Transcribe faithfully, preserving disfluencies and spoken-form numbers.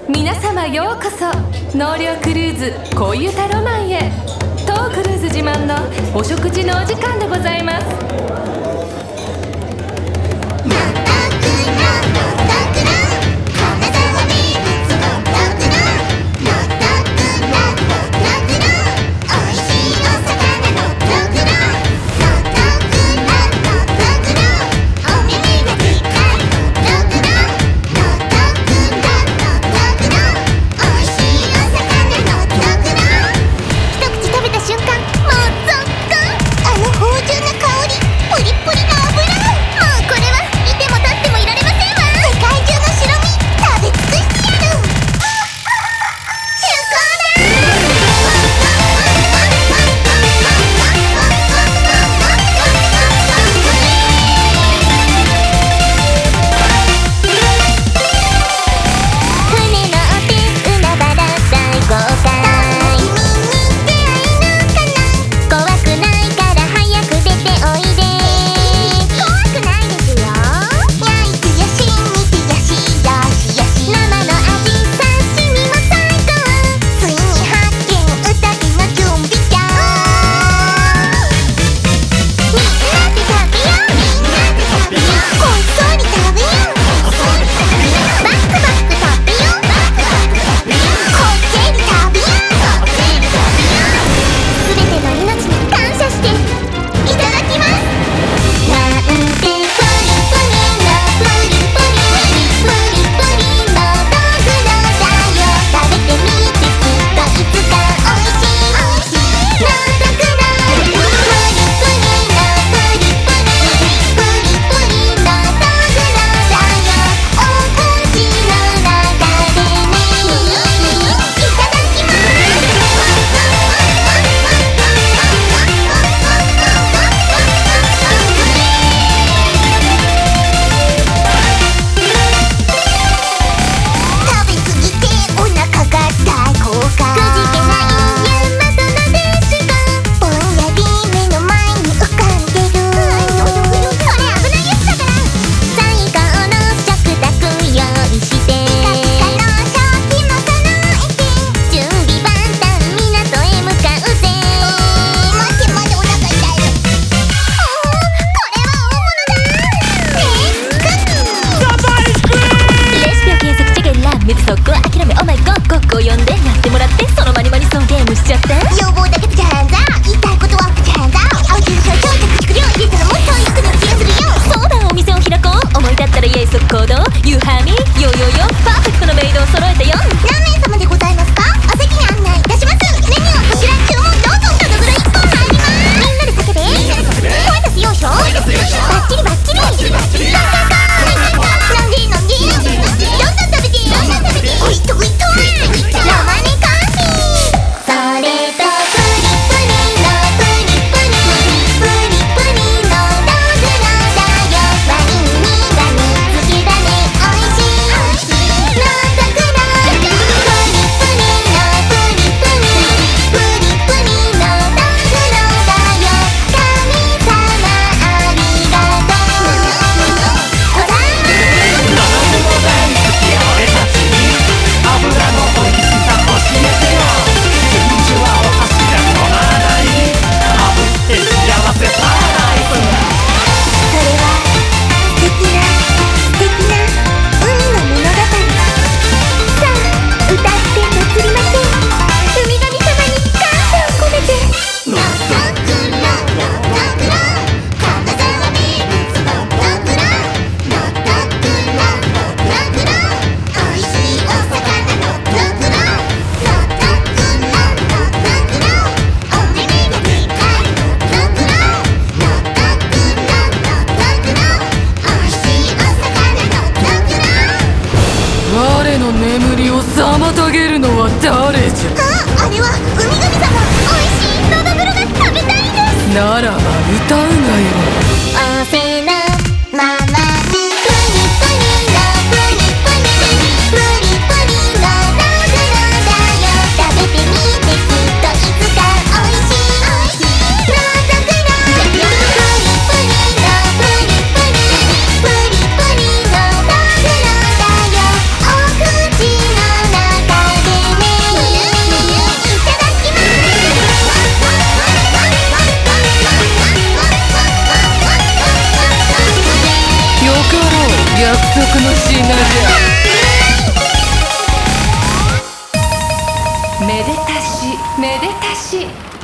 皆様ようこそ納涼クルーズ恋歌ロマンへ。当クルーズ自慢のお食事のお時間でございます。 妨げるのは誰じゃ。 あ、あれはウミガメ様。おいしいのどぐろが食べたいです。 ならば歌うがよ。 おせのままプリプリのプリプリプリプリのどぐろだよ。食べてみてきっといつかおいしいおいしいのどぐろ。プリプリのプリプリプリプリのどぐろだよ。お口の中約束の品じゃ。 めでたしめでたし。